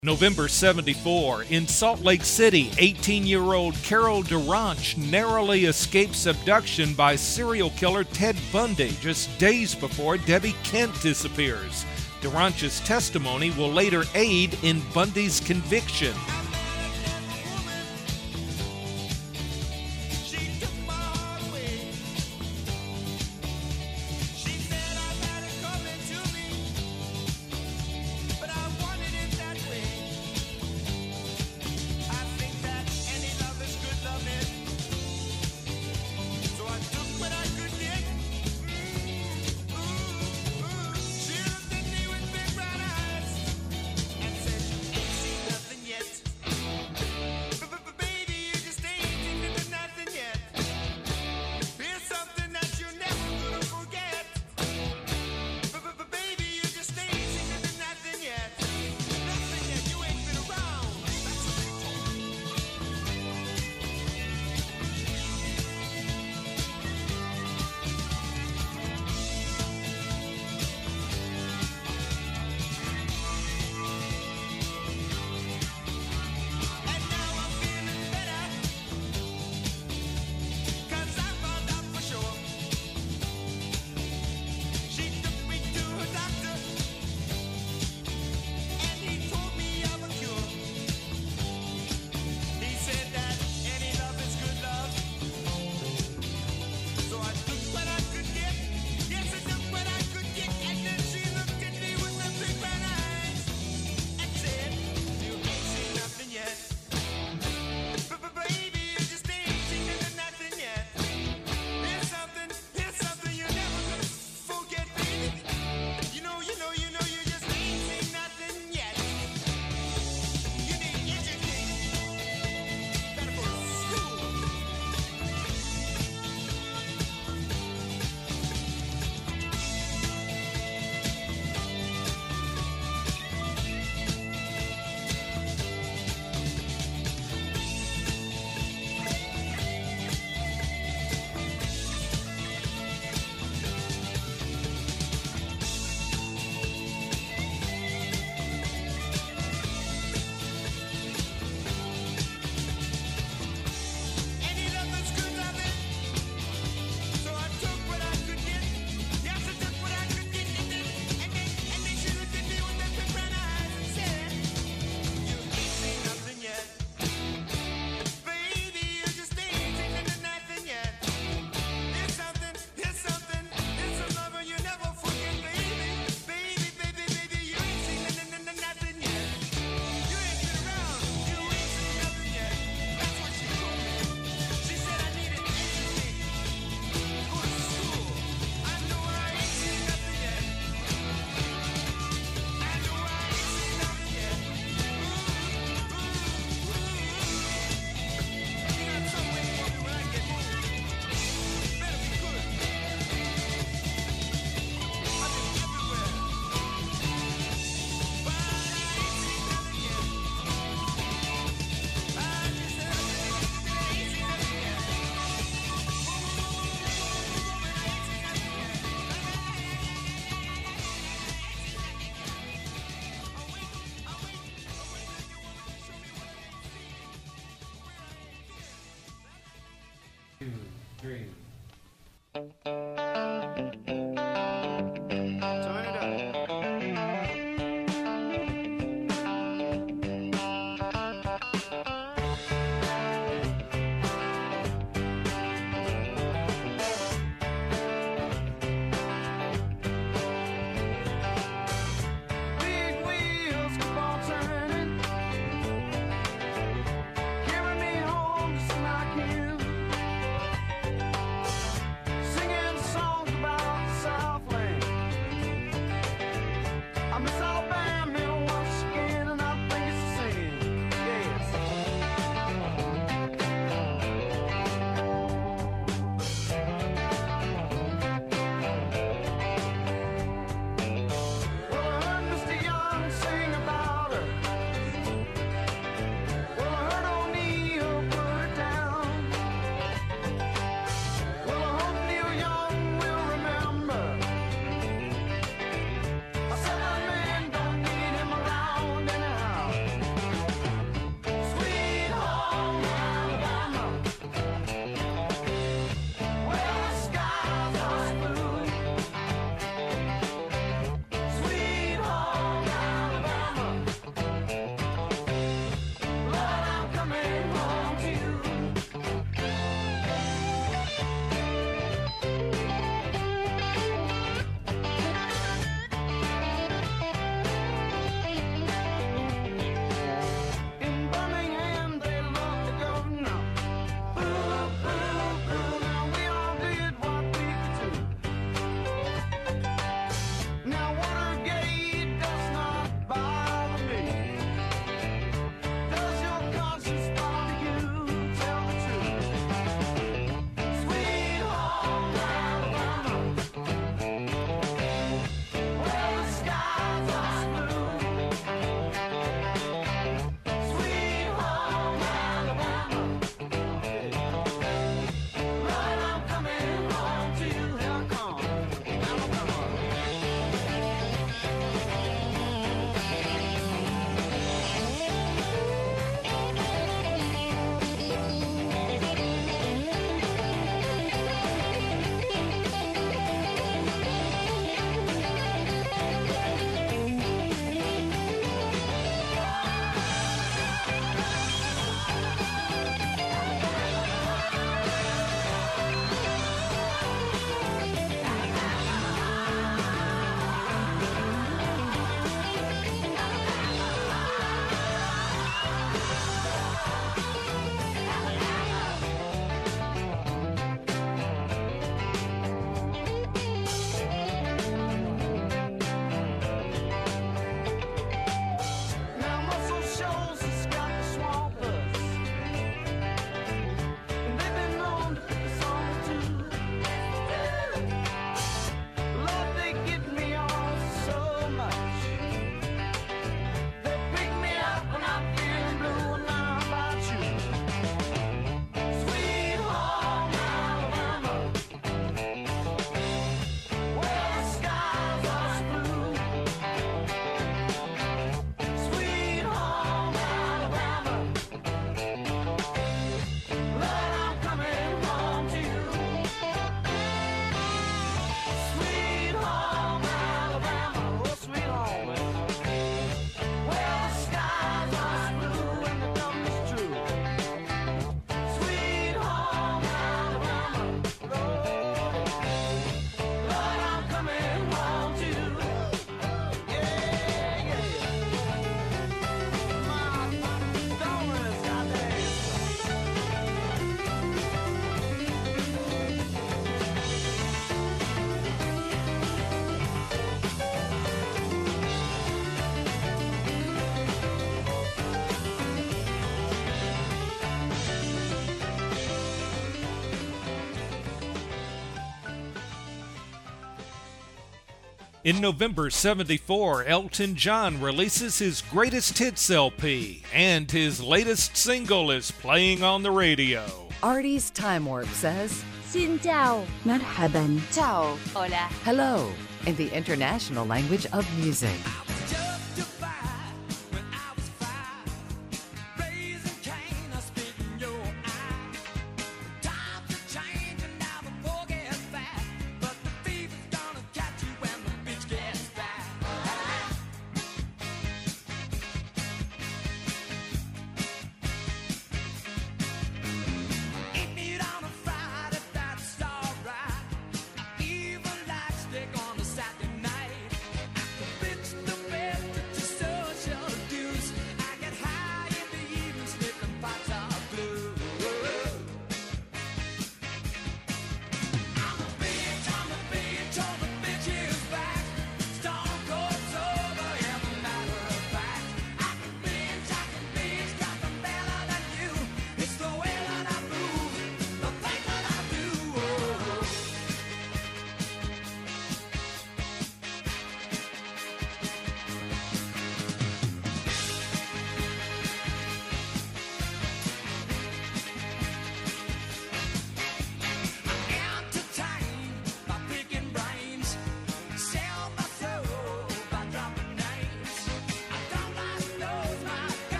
November 74, in Salt Lake City, 18-year-old Carol Duranch narrowly escapes abduction by serial killer Ted Bundy just days before Debbie Kent disappears. Duranch's testimony will later aid in Bundy's conviction. In November '74, Elton John releases his greatest hits LP, and his latest single is playing on the radio. Artie's Time Warp says, Xin chào, مرحبا, ciao, hola. hello, in the international language of music. Even like steak on a Saturday night. The bitch, the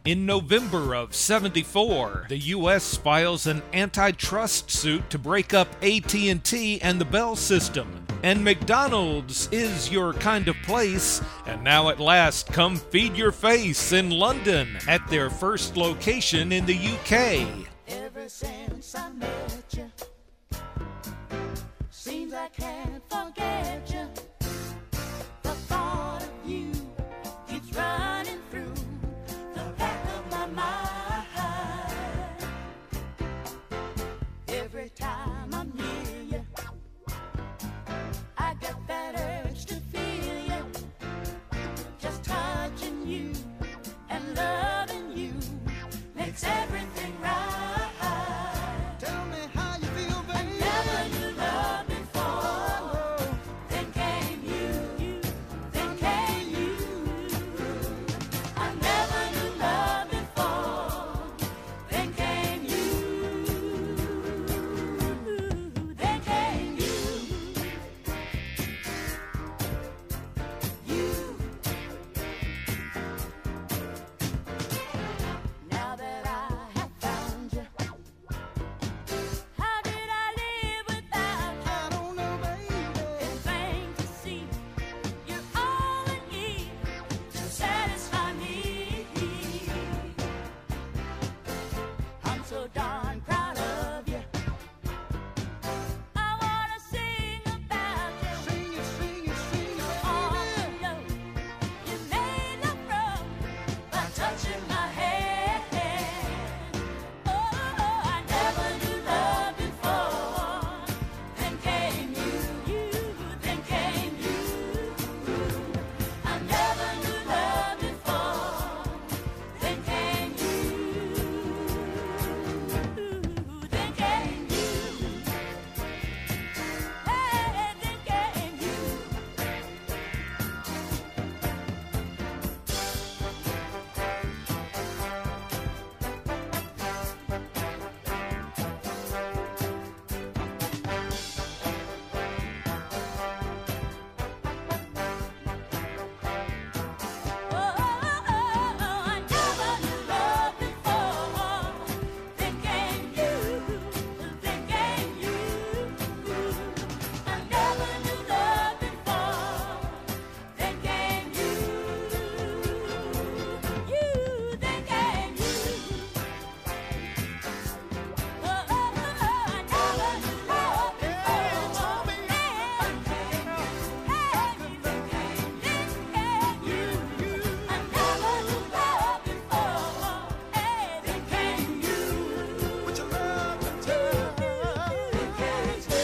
In November of '74, the U.S. files an antitrust suit to break up AT&T and the Bell system. And McDonald's is your kind of place. And now at last, come feed your face in London at their first location in the UK. Ever since I met you, seems I can't forget you. The thought of you keeps running through the back of my mind. Every time I'm near you, I get that urge to feel you. Just touching you and loving you makes everything right. Tell me how you feel, baby. Never knew love before. Then came you. Then came you. I never knew love before. Then came you. Then came you. You. Now that I have found you, how did I live without you? I don't know, baby. It's plain to see you're all I need to satisfy me. I'm so darn proud of you. I wanna sing about you. Sing it, sing it, sing it, All baby. you know, you made love wrong by touching my hand. Oh, I never knew love before. Then came you. Then came you. I never knew love before. Then came you. Then came you. Hey, then came you. I never knew love before. Then came you. Then came you. I never knew love before. Then came you. Then came you. I never knew love before. Then came you. Then came you. I never knew love before. Then came you. With your love and time. Then came you.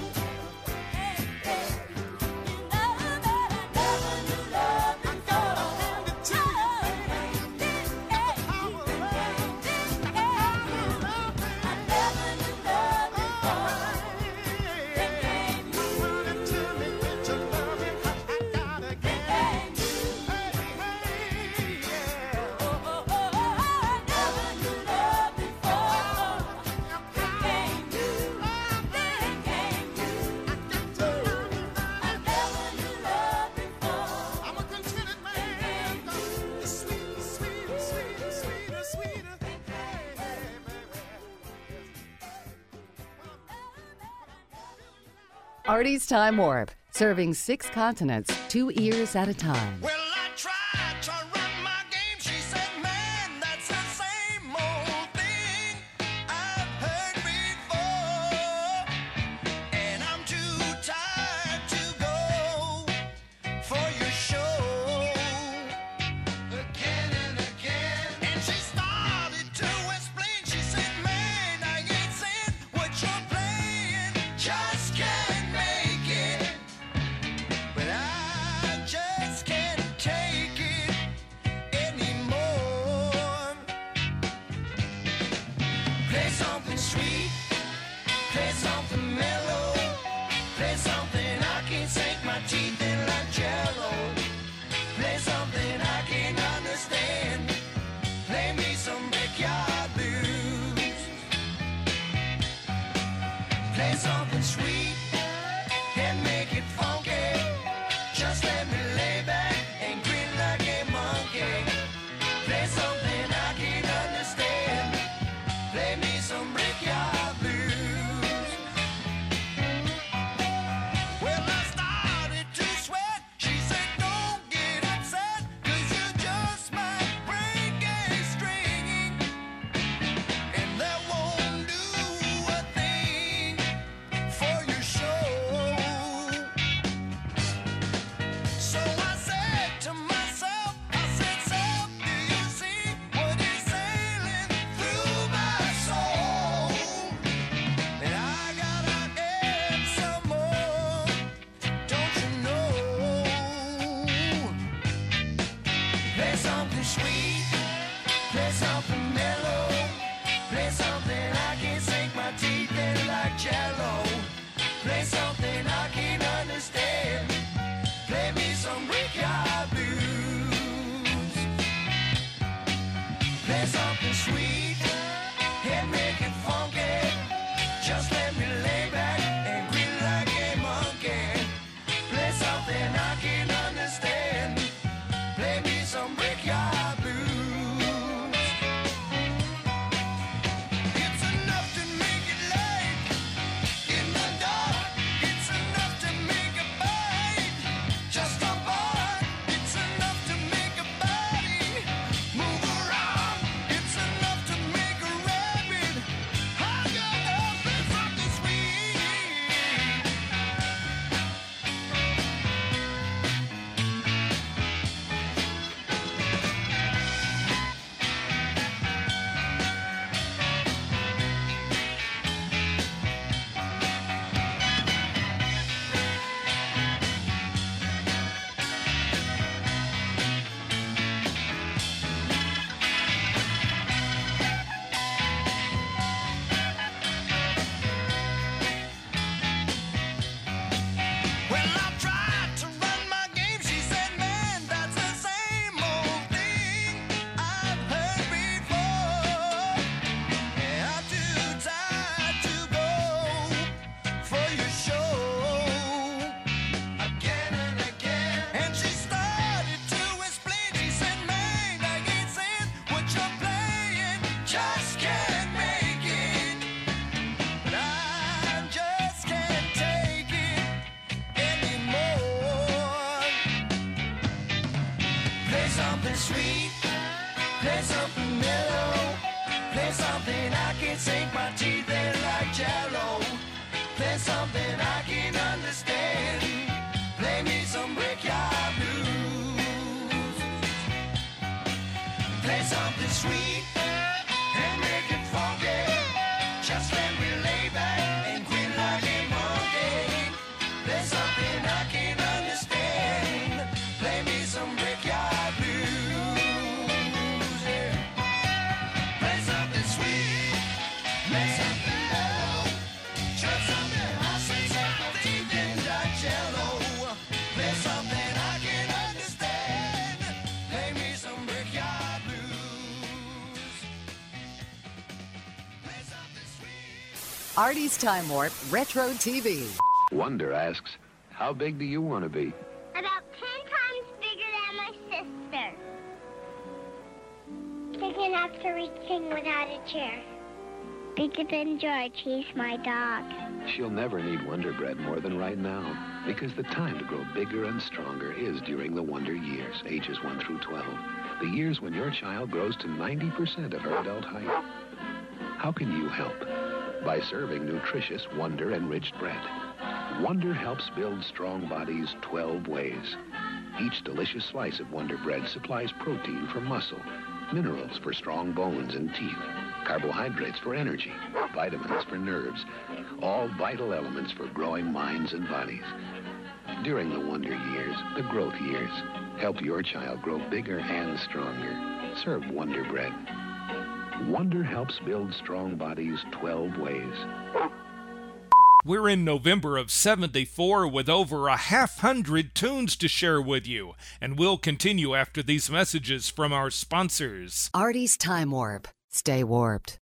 You know that I never knew love before. Hand it to you, baby. I never knew love before. Then came you. Run it to me with your love and I gotta get Then it. came you. Hey, yeah. I never knew love before. Then came you. Then came you. I never knew love before. I'm a contented man. The sweet, sweet, sweet, sweeter, sweeter. Artie's Time Warp, serving 6 continents, 2 ears at a time. Well, I tried to run my game. She said, man, that's the same old thing I've heard before. And I'm too tired to go for your show again and again. And she started to explain. She said, man, I ain't saying what you're playing. Just can't make it. But I just can't Play something sweet, play something mellow, play something I can sink my teeth in like jello. Play something I can understand. Play me some brickyard blues. Play something sweet and make it funky. Just let me lay back and grin like a monkey. Play something I can understand. Play me some brickyard blues. It's enough to make it light in the dark. It's enough to make a bite, just a bite. It's enough to make a body move around. It's enough to make a rabbit hug up and something sweet. Well, I tried to run my game. She said, man, that's the same old thing I've heard before. Yeah, I'm too tired to go for your show again and again. And she started to explain. She said, man, I ain't saying what you're playing just can't make it. But I just can't take it anymore. Play something sweet, play something mellow, play something I can sink my teeth in like jello. Play something I can understand. Play me some brickyard blues. Play something sweet and make it funky. Just let me lay back and grin like a monkey. Play something I can understand. Play me some brickyard blues. Yeah. Play something sweet. Play something mellow. Just something I say something in that jello. Play something I can understand. Play me some brickyard blues. Play something sweet. Artie's Time Warp Retro TV. Wonder asks, how big do you want to be? About 10 times bigger than my sister. Big enough to reach in without a chair. Bigger than George, he's my dog. She'll never need Wonder Bread more than right now, because the time to grow bigger and stronger is during the Wonder years, ages 1 through 12. The years when your child grows to 90% of her adult height. How can you help? By serving nutritious Wonder-enriched bread. Wonder helps build strong bodies 12 ways. Each delicious slice of Wonder Bread supplies protein for muscle, minerals for strong bones and teeth, carbohydrates for energy, vitamins for nerves, all vital elements for growing minds and bodies. During the Wonder years, the growth years, help your child grow bigger and stronger. Serve Wonder Bread. Wonder helps build strong bodies 12 ways. We're in November of '74 with over 100 tunes to share with you, and we'll continue after these messages from our sponsors. Artie's Time Warp. Stay warped.